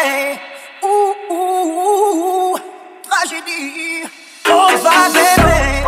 vem. Tragédie. Oh, vai bem.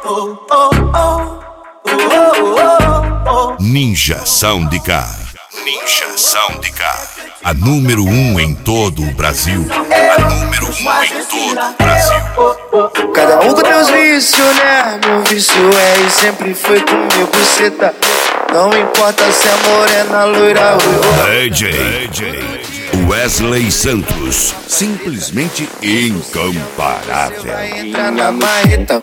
Ninja Soundcar. Ninja Soundcar. A número 1 em todo o Brasil. A número 1 em todo o Brasil. Cada um com teus vícios, né? Meu vício é e sempre foi comer buceta. Não importa se é morena, loira ou DJ Wesley Santos. Simplesmente incomparável. vai entrar na marreta.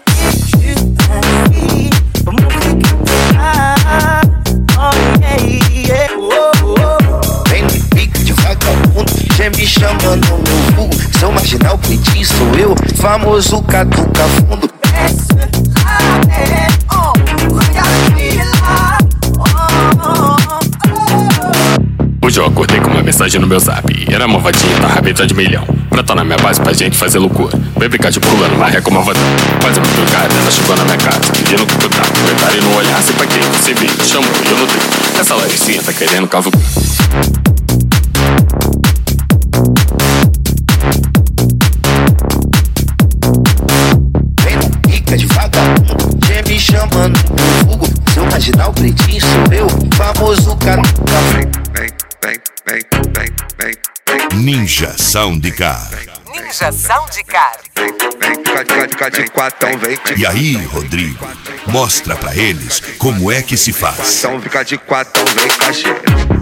Vem no pique de vagabundo, já me chamando no meu vulgo. Seu marginal peitinho sou eu, famoso caduca fundo. Hoje eu acordei com uma mensagem no meu zap. Era uma vadinha da rabeta de milhão. Pra tá na minha base pra gente fazer loucura. Vem brincar de pula numa ré como avadão. Fazendo trucada, ela chegou na minha casa pedindo que eu tava. Reparei no olhar, se pra quem você viu. Chamou e eu não tenho. Essa Laricinha tá querendo cavucar. Vem no pique de vagabundo, já me chamando no meu vulgo. Seu marginal pretinho sou eu, famoso caduca fundo. Ninja Soundcar. Ninja Soundcar. E aí, Rodrigo, mostra pra eles como é que se faz. Então fica de quatão, vem cachê.